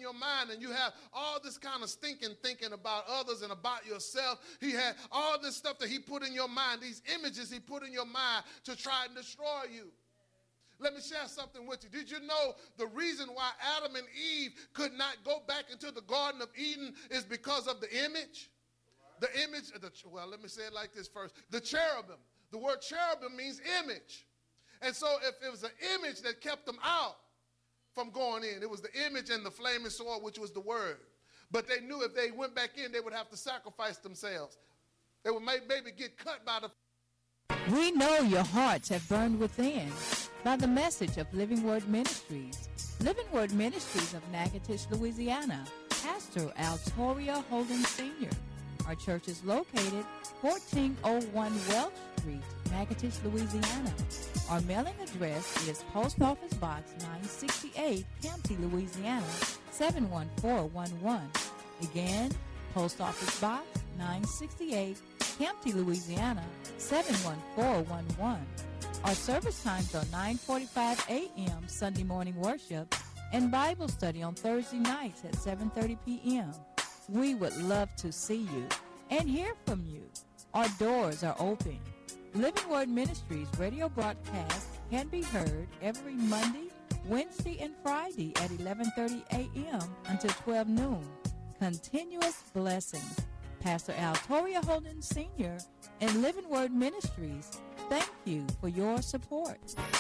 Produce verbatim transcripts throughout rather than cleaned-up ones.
your mind and you have all this kind of stinking thinking about others and about yourself. He had all this stuff that he put in your mind, these images he put in your mind to try and destroy you. Let me share something with you. Did you know the reason why Adam and Eve could not go back into the Garden of Eden is because of the image? The image, of the, well, let me say it like this first. The cherubim. The word cherubim means image. And so if it was an image that kept them out from going in, it was the image and the flaming sword, which was the word. But they knew if they went back in, they would have to sacrifice themselves. They would maybe get cut by the... We know your hearts have burned within by the message of Living Word Ministries. Living Word Ministries of Natchitoches, Louisiana. Pastor Altoria Holden Senior Our church is located fourteen oh one Welch Street, Natchitoches, Louisiana. Our mailing address is Post Office Box nine sixty-eight, Campty, Louisiana, seven one four one one. Again, Post Office Box nine sixty-eight, Campty, Louisiana, seven one four one one. Our service times are nine forty-five a.m. Sunday morning worship and Bible study on Thursday nights at seven thirty p.m. We would love to see you and hear from you. Our doors are open. Living Word Ministries radio broadcast can be heard every Monday, Wednesday, and Friday at eleven thirty a.m. until twelve noon. Continuous blessings. Pastor Altoria Holden Senior and Living Word Ministries, thank you for your support.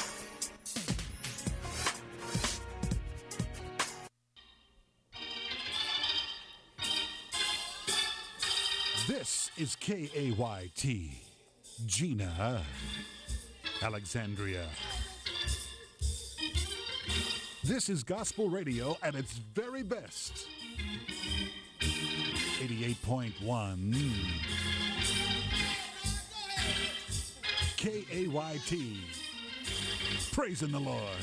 This is K A Y T, Gina, Alexandria. This is gospel radio at its very best. eighty-eight point one K A Y T, praising the Lord.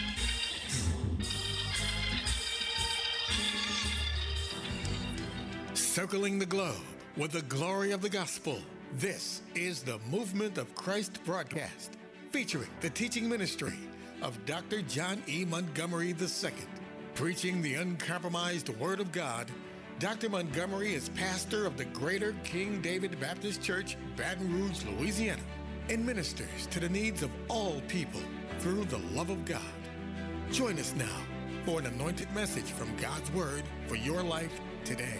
Circling the globe with the glory of the gospel. This is the Movement of Christ broadcast, featuring the teaching ministry of Doctor John E. Montgomery the Second. Preaching the uncompromised Word of God, Doctor Montgomery is pastor of the Greater King David Baptist Church, Baton Rouge, Louisiana, and ministers to the needs of all people through the love of God. Join us now for an anointed message from God's Word for your life today.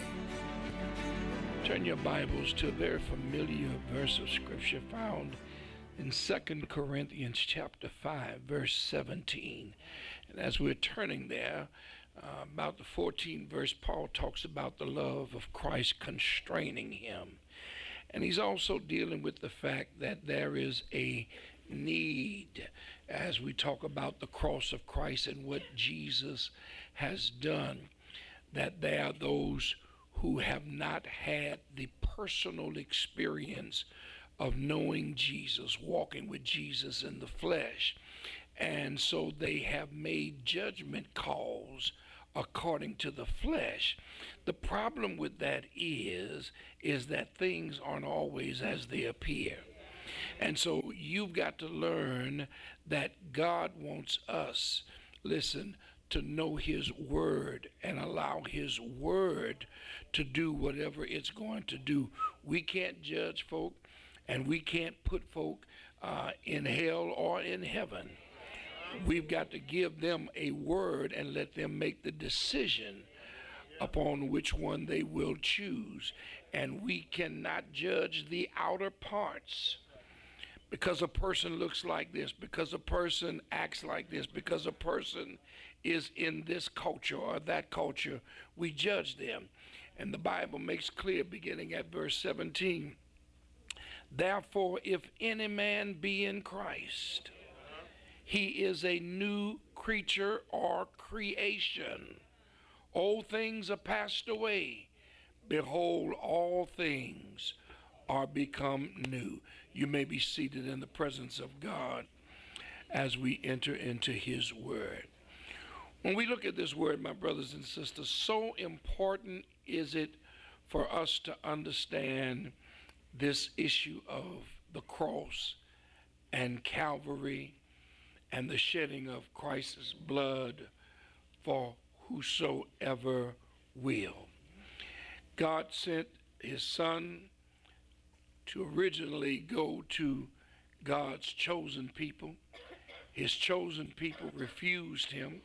Turn your Bibles to a very familiar verse of Scripture found in Second Corinthians chapter five, verse seventeen. And as we're turning there, uh, about the fourteenth verse, Paul talks about the love of Christ constraining him. And he's also dealing with the fact that there is a need as we talk about the cross of Christ and what Jesus has done, that there are those who have not had the personal experience of knowing Jesus, walking with Jesus in the flesh. And so they have made judgment calls according to the flesh. The problem with that is, is that things aren't always as they appear. And so you've got to learn that God wants us, listen, to know his word and allow his word to do whatever it's going to do. We can't judge folk, and we can't put folk uh, in hell or in heaven. We've got to give them a word and let them make the decision upon which one they will choose. And we cannot judge the outer parts. Because a person looks like this, because a person acts like this, because a person is in this culture or that culture, we judge them. And the Bible makes clear, beginning at verse seventeen, therefore, if any man be in Christ, he is a new creature or creation. Old things are passed away. Behold, all things are become new. You may be seated in the presence of God as we enter into his word. When we look at this word, my brothers and sisters, so important is it for us to understand this issue of the cross and Calvary and the shedding of Christ's blood for whosoever will. God sent his son to originally go to God's chosen people. His chosen people refused him.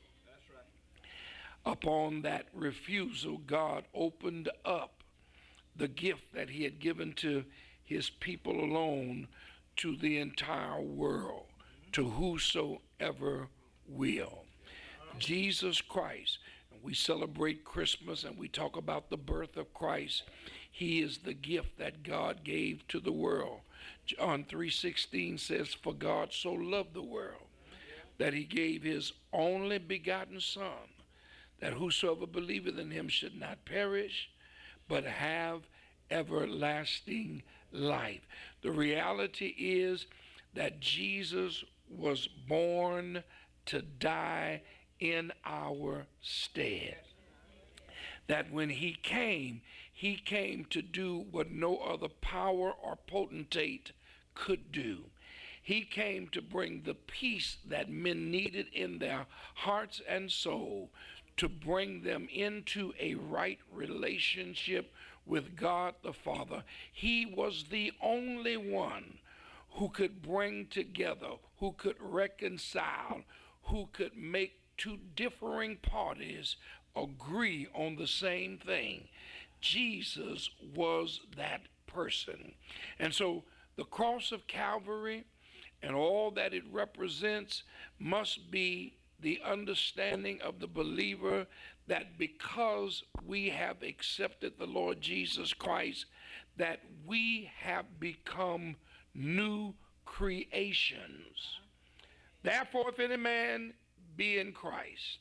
Upon that refusal, God opened up the gift that he had given to his people alone to the entire world, to whosoever will. Jesus Christ. We celebrate Christmas and we talk about the birth of Christ. He is the gift that God gave to the world. John three sixteen says, "For God so loved the world that he gave his only begotten Son, that whosoever believeth in him should not perish, but have everlasting life." The reality is that Jesus was born to die in our stead. That when he came, he came to do what no other power or potentate could do. He came to bring the peace that men needed in their hearts and soul, to bring them into a right relationship with God the Father. He was the only one who could bring together, who could reconcile, who could make two differing parties agree on the same thing. Jesus was that person. And so the cross of Calvary and all that it represents must be the understanding of the believer that because we have accepted the Lord Jesus Christ, that we have become new creations. Therefore, if any man be in Christ.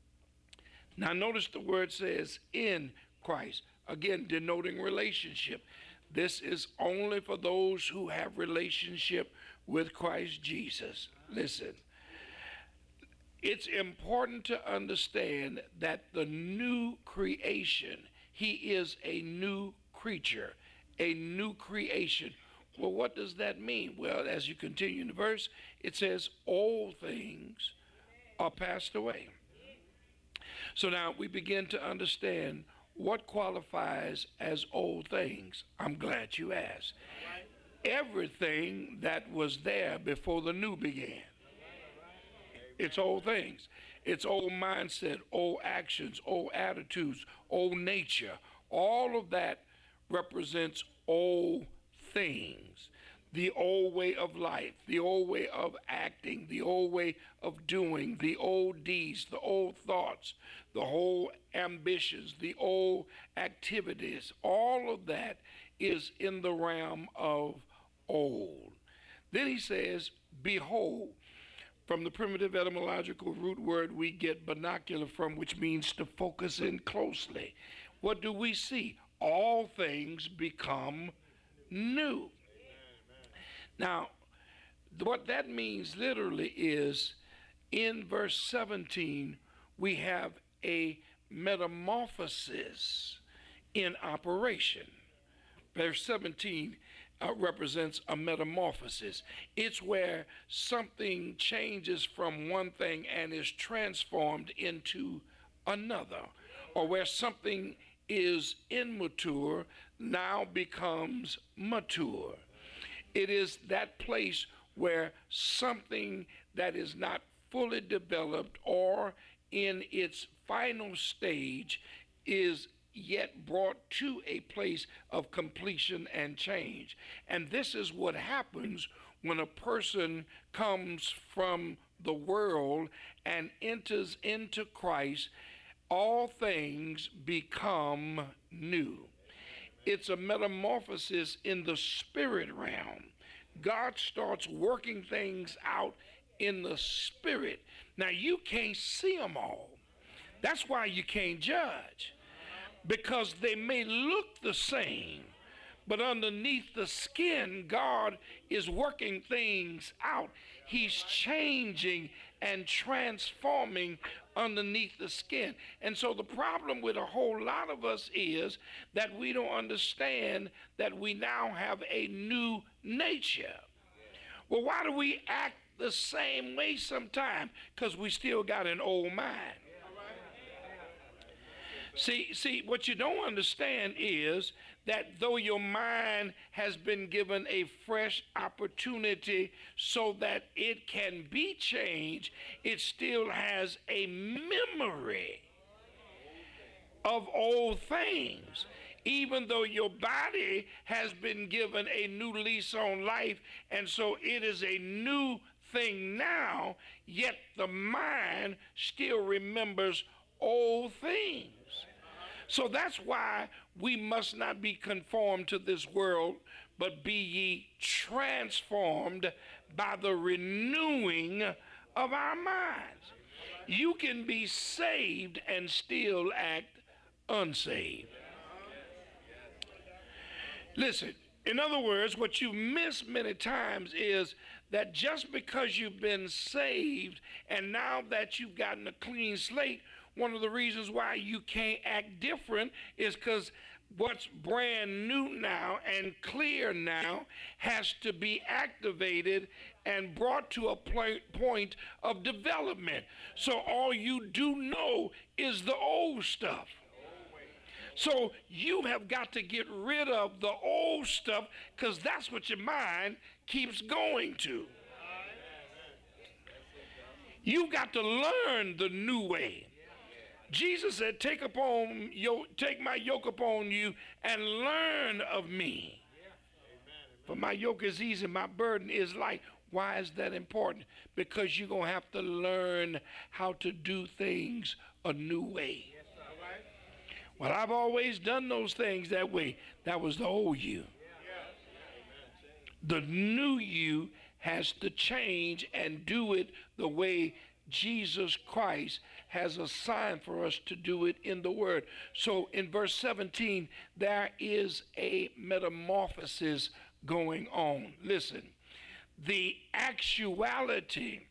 Now notice the word says in Christ, again denoting relationship. This is only for those who have relationship with Christ Jesus. Listen, it's important to understand that the new creation, he is a new creature, a new creation. Well, what does that mean? Well, as you continue in the verse, it says all things are passed away. So now we begin to understand what qualifies as old things. I'm glad you asked. Everything that was there before the new began. It's old things. It's old mindset, old actions, old attitudes, old nature. All of that represents old things. The old way of life, the old way of acting, the old way of doing, the old deeds, the old thoughts, the whole ambitions, the old activities. All of that is in the realm of old. Then he says, behold. From the primitive etymological root word we get binocular from, which means to focus in closely. What do we see? All things become new. Now, what that means literally is in verse seventeen, we have a metamorphosis in operation. Verse seventeen uh, represents a metamorphosis. It's where something changes from one thing and is transformed into another, or where something is immature now becomes mature. It is that place where something that is not fully developed or in its final stage is yet brought to a place of completion and change. And this is what happens when a person comes from the world and enters into Christ. All things become new. It's a metamorphosis in the spirit realm. God starts working things out in the spirit. Now, you can't see them all. That's why you can't judge, because they may look the same, but underneath the skin, God is working things out. He's changing and transforming underneath the skin. And so the problem with a whole lot of us is that we don't understand that we now have a new nature. Well, why do we act the same way sometimes? Because we still got an old mind. See, see, what you don't understand is that though your mind has been given a fresh opportunity so that it can be changed, it still has a memory of old things. Even though your body has been given a new lease on life, and so it is a new thing now, yet the mind still remembers old things. So that's why we must not be conformed to this world, but be ye transformed by the renewing of our minds. You can be saved and still act unsaved. Listen, in other words, what you miss many times is that just because you've been saved and now that you've gotten a clean slate, one of the reasons why you can't act different is because what's brand new now and clear now has to be activated and brought to a point of development. So all you do know is the old stuff. So you have got to get rid of the old stuff because that's what your mind keeps going to. You've got to learn the new way. Jesus said, take upon yo- take my yoke upon you and learn of me. For my yoke is easy, my burden is light. Why is that important? Because you're going to have to learn how to do things a new way. Well, I've always done those things that way. That was the old you. The new you has to change and do it the way Jesus Christ has assigned for us to do it in the Word. So in verse seventeen, there is a metamorphosis going on. Listen, the actuality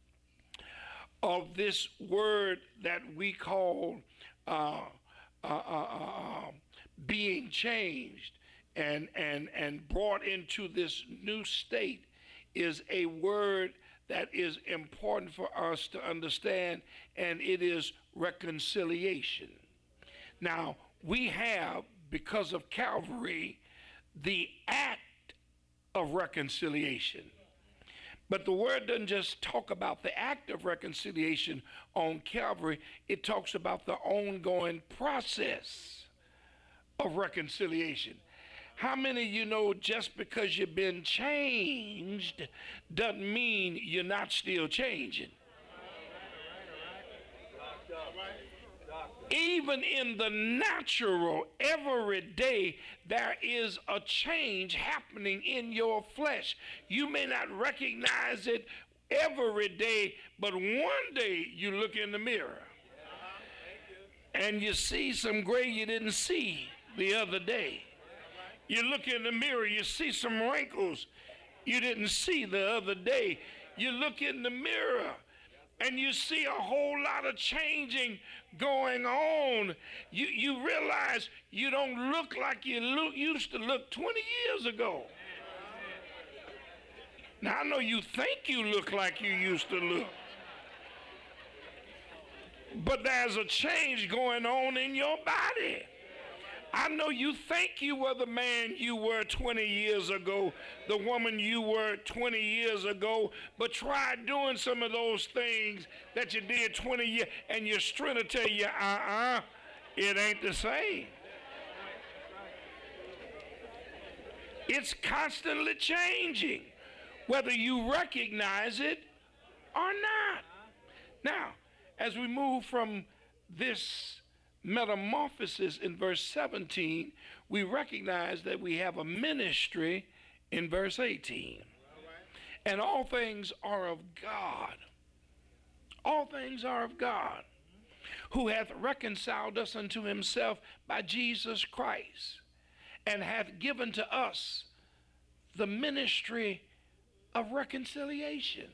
of this word that we call uh, Uh, uh, uh, being changed and, and, and brought into this new state is a word that is important for us to understand, and it is reconciliation. Now, we have, because of Calvary, the act of reconciliation. But the word doesn't just talk about the act of reconciliation on Calvary. It talks about the ongoing process of reconciliation. How many of you know just because you've been changed doesn't mean you're not still changing? Even in the natural, every day, there is a change happening in your flesh. You may not recognize it every day, but one day you look in the mirror and you see some gray you didn't see the other day. You look in the mirror, you see some wrinkles you didn't see the other day. You look in the mirror and you see a whole lot of changing going on. You, you realize you don't look like you look, used to look twenty years ago. Now, I know you think you look like you used to look, but there's a change going on in your body. I know you think you were the man you were twenty years ago, the woman you were twenty years ago, but try doing some of those things that you did twenty years, and your strength will tell you, uh-uh, it ain't the same. It's constantly changing, whether you recognize it or not. Now, as we move from this metamorphosis in verse seventeen, we recognize that we have a ministry in verse eighteen. And all things are of God. All things are of God, who hath reconciled us unto himself by Jesus Christ, and hath given to us the ministry of reconciliation.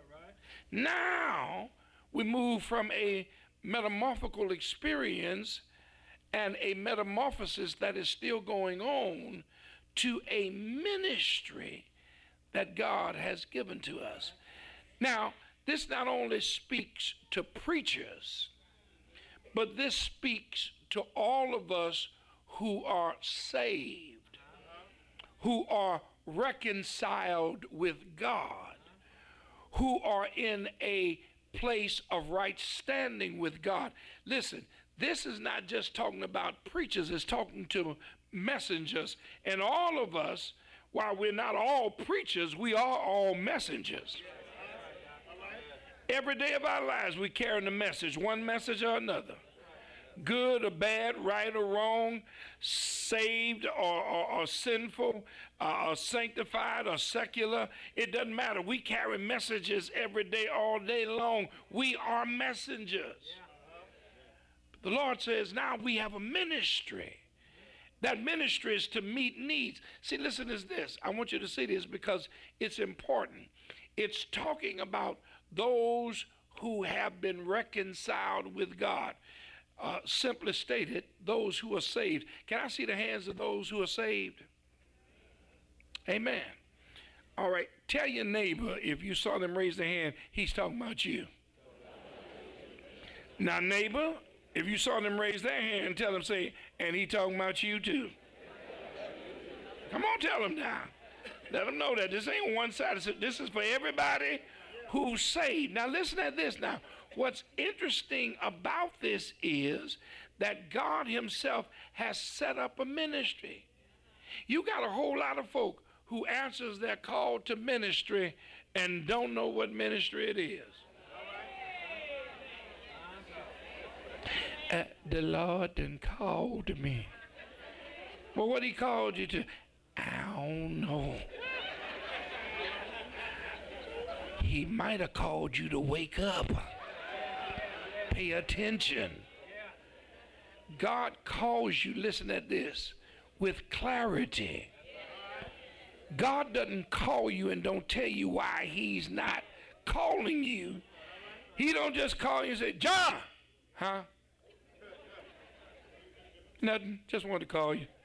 Now we move from a metamorphical experience and a metamorphosis that is still going on to a ministry that God has given to us. Now, this not only speaks to preachers, but this speaks to all of us who are saved, who are reconciled with God, who are in a place of right standing with God. Listen, this is not just talking about preachers, it's talking to messengers. And all of us, while we're not all preachers, we are all messengers. Every day of our lives, we carry a message, one message or another. Good or bad, right or wrong, saved or, or, or sinful, uh, or sanctified or secular. It doesn't matter. We carry messages every day, all day long. We are messengers. The Lord says now we have a ministry. That ministry is to meet needs. See, listen to this. I want you to see this because it's important. It's talking about those who have been reconciled with God. Uh, simply stated, those who are saved. Can I see the hands of those who are saved? Amen. All right. Tell your neighbor, if you saw them raise their hand, he's talking about you. Now, neighbor, if you saw them raise their hand, tell them, say, and he talking about you too. Come on, tell them now. Let them know that this ain't one-sided. This is for everybody who's saved. Now, listen at this now. What's interesting about this is that God himself has set up a ministry. You got a whole lot of folk who answers their call to ministry and don't know what ministry it is. Uh, the Lord done called me. Well, what he called you to? I don't know. He might have called you to wake up. Pay attention. God calls you, listen at this, with clarity. God doesn't call you and don't tell you why he's not calling you. He don't just call you and say, John, huh? Nothing, just wanted to call you.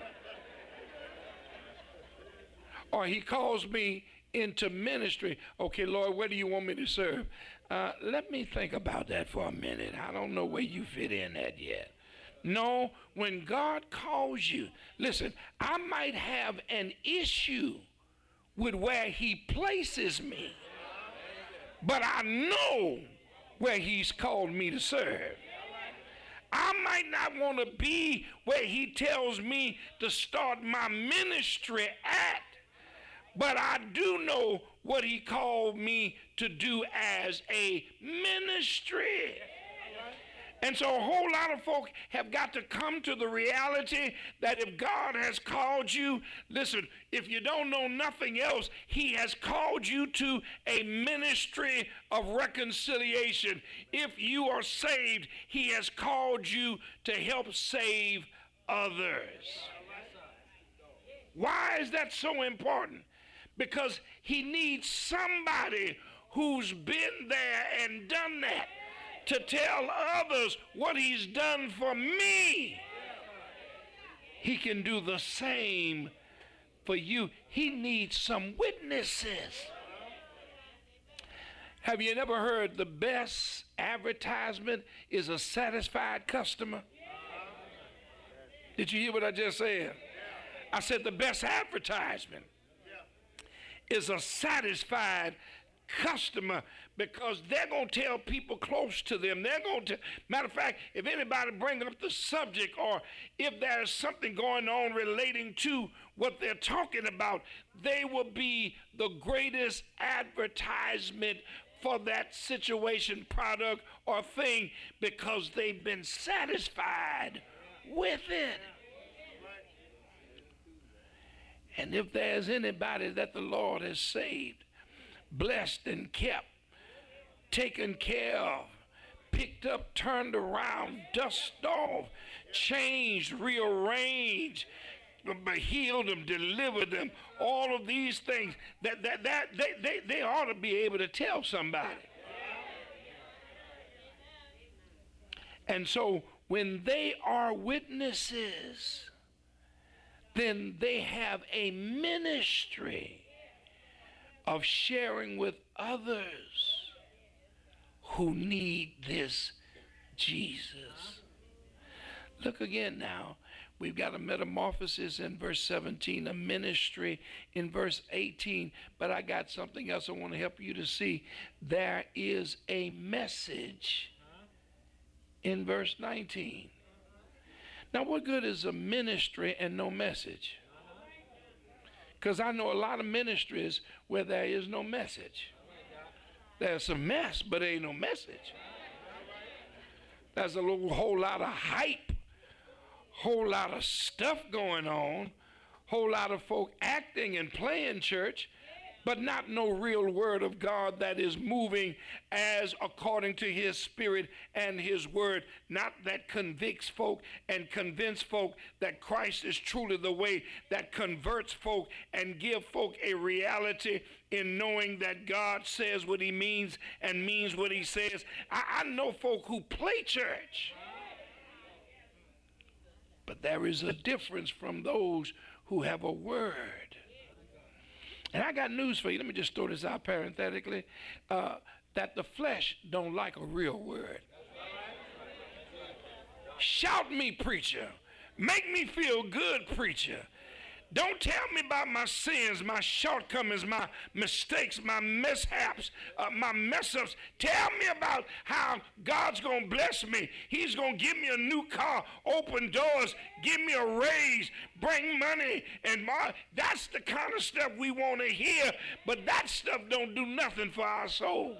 Or he calls me into ministry. Okay, Lord, where do you want me to serve? Uh, let me think about that for a minute. I don't know where you fit in at yet. No, when God calls you, listen, I might have an issue with where he places me, but I know where he's called me to serve. I might not want to be where he tells me to start my ministry at, but I do know what he called me to do as a ministry. And so a whole lot of folk have got to come to the reality that if God has called you, listen, if you don't know nothing else, he has called you to a ministry of reconciliation. If you are saved, he has called you to help save others. Why is that so important? Because he needs somebody who's been there and done that to tell others what he's done for me. He can do the same for you. He needs some witnesses. Have you never heard the best advertisement is a satisfied customer? Did you hear what I just said? I said the best advertisement is a satisfied customer, because they're going to tell people close to them. They're going to, matter of fact, if anybody brings up the subject or if there's something going on relating to what they're talking about, they will be the greatest advertisement for that situation, product, or thing, because they've been satisfied with it. And if there's anybody that the Lord has saved, blessed and kept, taken care of, picked up, turned around, dusted off, changed, rearranged, healed them, delivered them, all of these things, that, that, that they, they, they ought to be able to tell somebody. And so when they are witnesses, then they have a ministry of sharing with others who need this Jesus. Look again now. We've got a metamorphosis in verse seventeen, a ministry in verse eighteen. But I got something else I want to help you to see. There is a message in verse nineteen. Now, what good is a ministry and no message? Because I know a lot of ministries where there is no message. There's some mess, but there ain't no message. There's a little whole lot of hype, whole lot of stuff going on, whole lot of folk acting and playing church, but not no real word of God that is moving as according to his spirit and his word, not that convicts folk and convince folk that Christ is truly the way, that converts folk and give folk a reality in knowing that God says what he means and means what he says. I, I know folk who play church, but there is a difference from those who have a word. And I got news for you. Let me just throw this out parenthetically. Uh, that the flesh don't like a real word. Shout me, preacher. Make me feel good, preacher. Don't tell me about my sins, my shortcomings, my mistakes, my mishaps, uh, my mess-ups. Tell me about how God's going to bless me. He's going to give me a new car, open doors, give me a raise, bring money. And my, that's the kind of stuff we want to hear, but that stuff don't do nothing for our souls.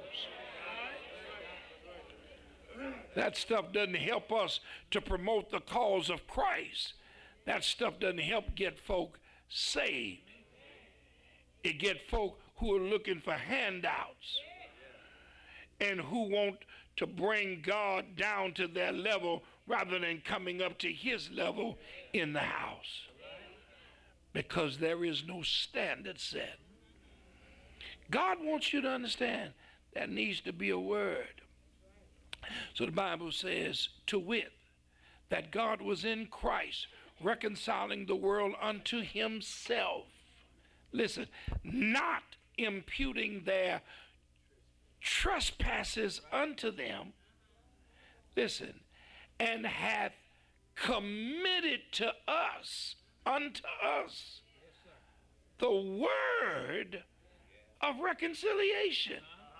That stuff doesn't help us to promote the cause of Christ. That stuff doesn't help get folk saved. It get folk who are looking for handouts and who want to bring God down to their level rather than coming up to his level in the house. Because there is no standard set. God wants you to understand there needs to be a word. So the Bible says, to wit, that God was in Christ, reconciling the world unto himself. Listen, not imputing their trespasses unto them. Listen, and hath committed to us, unto us, the word of reconciliation.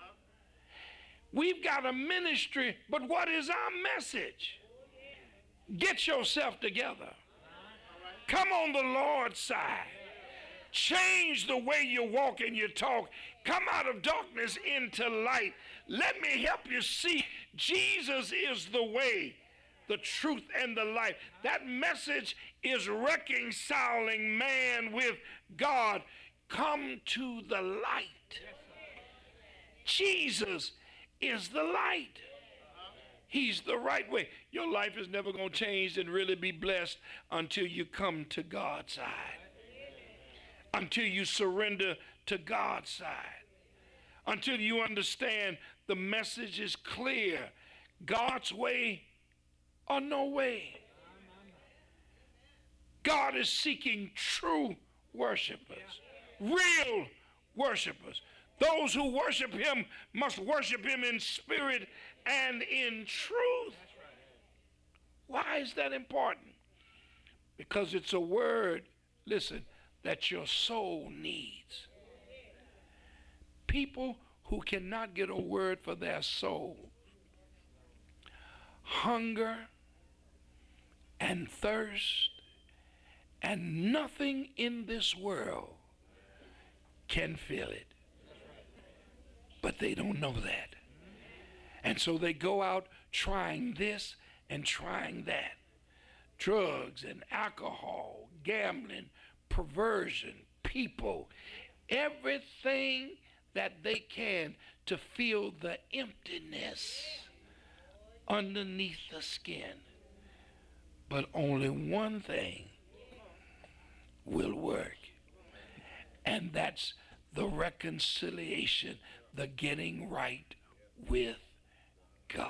We've got a ministry, but what is our message? Get yourself together. Come on the Lord's side. Change the way you walk and you talk. Come out of darkness into light. Let me help you see Jesus is the way, the truth, and the life. That message is reconciling man with God. Come to the light. Jesus is the light. He's the right way. Your life is never going to change and really be blessed until you come to God's side. Until you surrender to God's side. Until you understand the message is clear. God's way or no way. God is seeking true worshipers. Real worshipers. Those who worship him must worship him in spirit and in truth. Why is that important? Because it's a word, listen, that your soul needs. People who cannot get a word for their soul hunger and thirst, and nothing in this world can fill it. But they don't know that. And so they go out trying this and trying that. Drugs and alcohol, gambling, perversion, people, everything that they can to feel the emptiness underneath the skin. But only one thing will work, and that's the reconciliation, the getting right with God.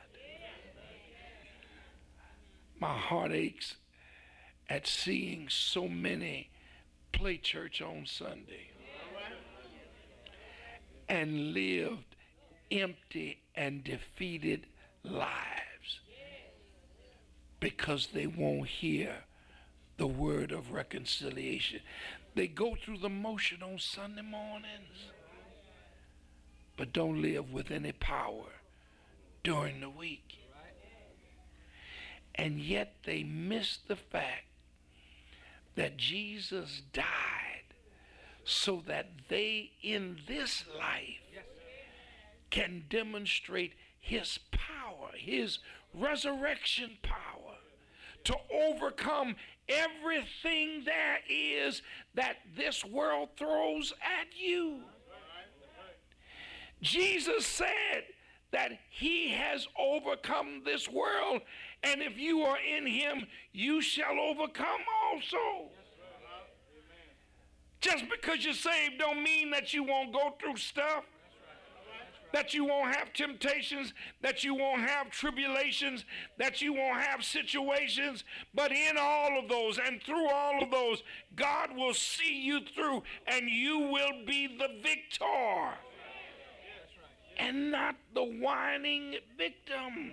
My heart aches at seeing so many play church on Sunday and lived empty and defeated lives. because they won't hear the word of reconciliation. They go through the motion on Sunday mornings, but don't live with any power during the week. And yet they miss the fact that Jesus died so that they in this life can demonstrate his power, his resurrection power, to overcome everything there is that this world throws at you. Jesus said that he has overcome this world, and if you are in him, you shall overcome also. Just because you're saved don't mean that you won't go through stuff, that you won't have temptations, that you won't have tribulations, that you won't have situations. But in all of those and through all of those, God will see you through, and you will be the victor and not the whining victim.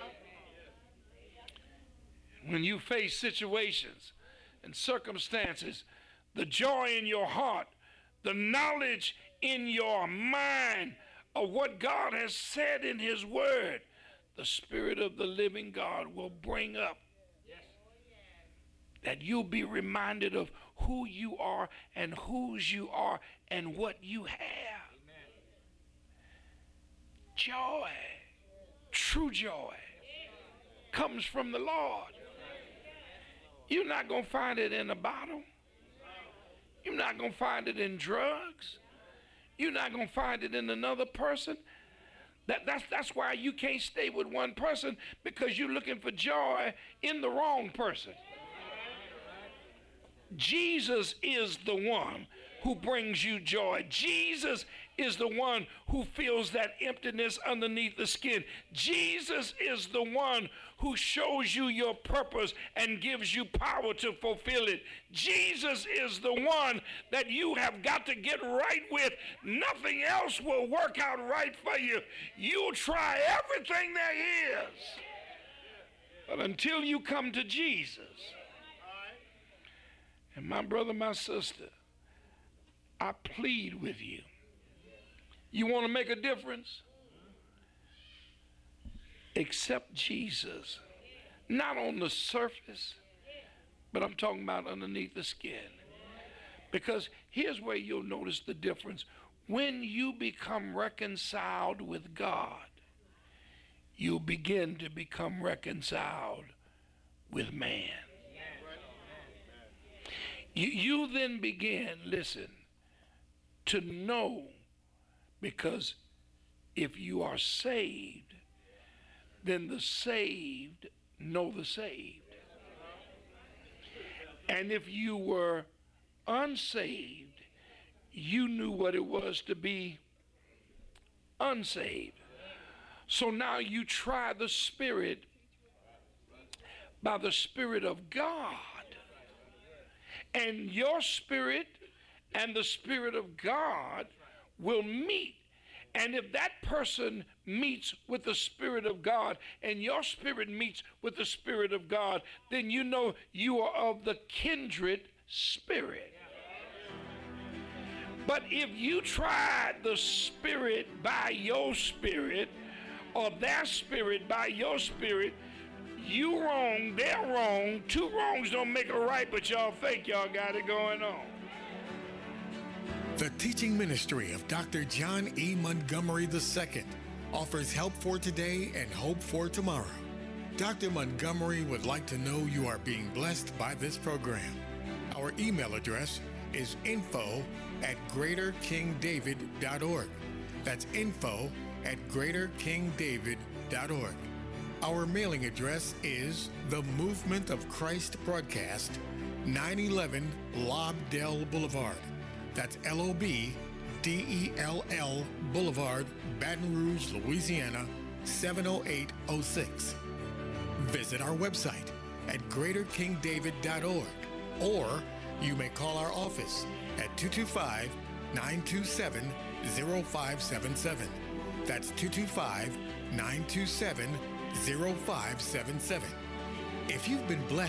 When you face situations and circumstances, the joy in your heart, the knowledge in your mind of what God has said in his word, the Spirit of the living God will bring up that you'll be reminded of who you are and whose you are and what you have. Joy, true joy, comes from the Lord. You're not going to find it in a bottle. You're not going to find it in drugs. You're not going to find it in another person. That, that's, that's why you can't stay with one person, because you're looking for joy in the wrong person. Jesus is the one who brings you joy. Jesus is the one who fills that emptiness underneath the skin. Jesus is the one who shows you your purpose and gives you power to fulfill it. Jesus is the one that you have got to get right with. Nothing else will work out right for you. You'll try everything there is. But until you come to Jesus, and my brother, my sister, I plead with you. You want to make a difference? Accept Jesus. Not on the surface, but I'm talking about underneath the skin. Because here's where you'll notice the difference. When you become reconciled with God, you'll begin to become reconciled with man. You, you then begin, listen, to know, because if you are saved, then the saved know the saved. And if you were unsaved, you knew what it was to be unsaved. So now you try the Spirit by the Spirit of God. And your spirit and the Spirit of God will meet. And if that person meets with the Spirit of God and your spirit meets with the Spirit of God, then you know you are of the kindred spirit. But if you try the Spirit by your spirit, or their spirit by your spirit, you wrong, they're wrong. Two wrongs don't make a right, but y'all think y'all got it going on. The teaching ministry of Doctor John E. Montgomery the Second offers help for today and hope for tomorrow. Doctor Montgomery would like to know you are being blessed by this program. Our email address is info at greater king david dot org. That's info at greater king david dot org. Our mailing address is The Movement of Christ Broadcast, nine eleven Lobdell Boulevard. That's L O B D E L L Boulevard, Baton Rouge, Louisiana, seven oh eight oh six. Visit our website at greater king david dot org, or you may call our office at two two five, nine two seven, oh five seven seven. That's two two five, nine two seven, oh five seven seven. If you've been blessed